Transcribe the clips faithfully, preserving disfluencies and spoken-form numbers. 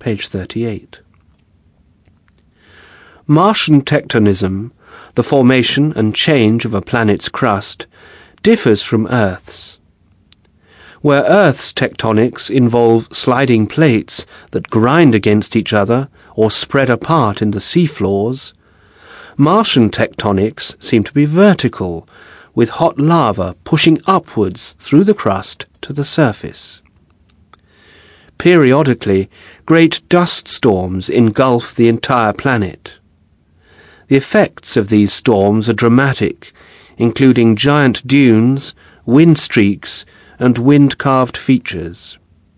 page thirty-eight. Martian tectonism, the formation and change of a planet's crust, differs from Earth's. Where Earth's tectonics involve sliding plates that grind against each other or spread apart in the seafloors, Martian tectonics seem to be vertical, with hot lava pushing upwards through the crust to the surface. Periodically, great dust storms engulf the entire planet. The effects of these storms are dramatic, including giant dunes, wind streaks, and wind-carved features.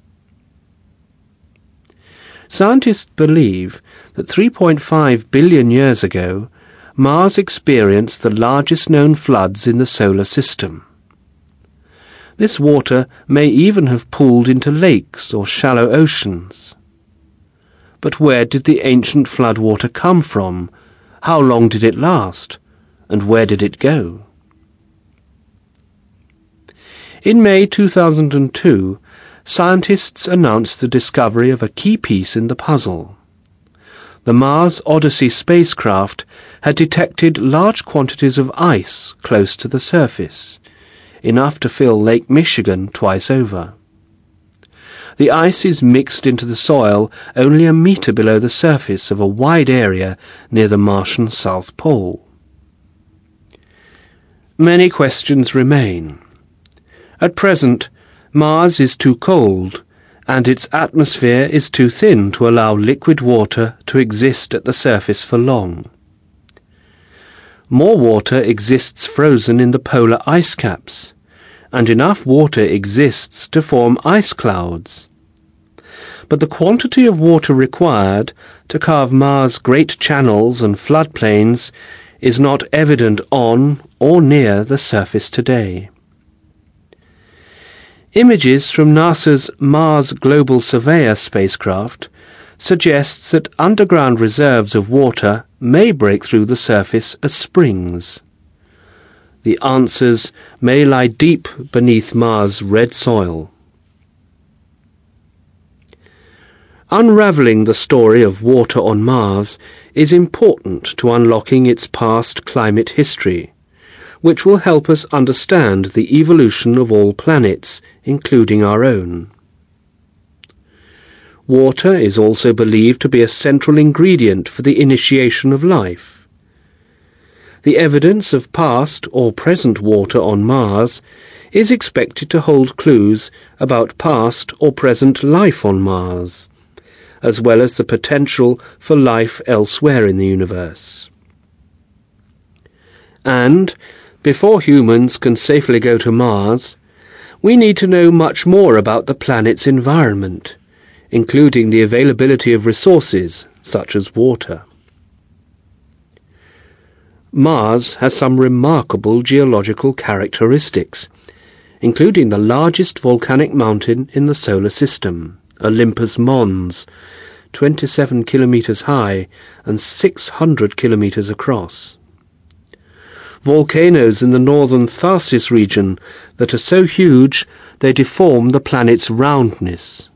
Scientists believe that three point five billion years ago, Mars experienced the largest known floods in the solar system. This water may even have pooled into lakes or shallow oceans. But where did the ancient flood water come from? How long did it last? And where did it go? In May two thousand two, scientists announced the discovery of a key piece in the puzzle. The Mars Odyssey spacecraft had detected large quantities of ice close to the surface, enough to fill Lake Michigan twice over. The ice is mixed into the soil only a metre below the surface of a wide area near the Martian South Pole. Many questions remain. At present, Mars is too cold, and its atmosphere is too thin to allow liquid water to exist at the surface for long. More water exists frozen in the polar ice caps, and enough water exists to form ice clouds. But the quantity of water required to carve Mars' great channels and floodplains is not evident on or near the surface today. Images from NASA's Mars Global Surveyor spacecraft suggests that underground reserves of water may break through the surface as springs. The answers may lie deep beneath Mars' red soil. Unravelling the story of water on Mars is important to unlocking its past climate history, which will help us understand the evolution of all planets, including our own. Water is also believed to be a central ingredient for the initiation of life. The evidence of past or present water on Mars is expected to hold clues about past or present life on Mars, as well as the potential for life elsewhere in the universe. And, before humans can safely go to Mars, we need to know much more about the planet's environment, including the availability of resources such as water. Mars has some remarkable geological characteristics, including the largest volcanic mountain in the solar system, Olympus Mons, twenty-seven kilometers high and six hundred kilometers across. Volcanoes in the northern Tharsis region that are so huge they deform the planet's roundness.